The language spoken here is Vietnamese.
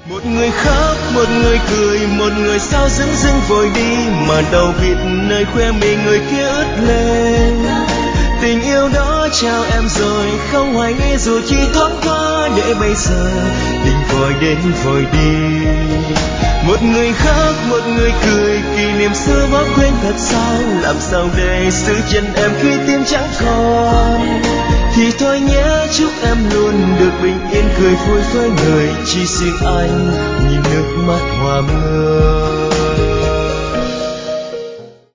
Một người khóc, một người cười, một người sao dưng dưng vội đi, mà đầu vịt nơi khoe mình người kia ướt lên. Tình yêu đó trao em rồi, không hoài nghi dù chỉ thoáng qua, để bây giờ tình vội đến vội đi. Một người khóc, một người cười, kỷ niệm xưa bỏ quên thật sao, làm sao để giữ chân em khi tim chẳng còn. Thì thôi nhé, chúc em luôn được bình yên cười vui với người, chỉ riêng anh nhìn nước mắt hoa mưa.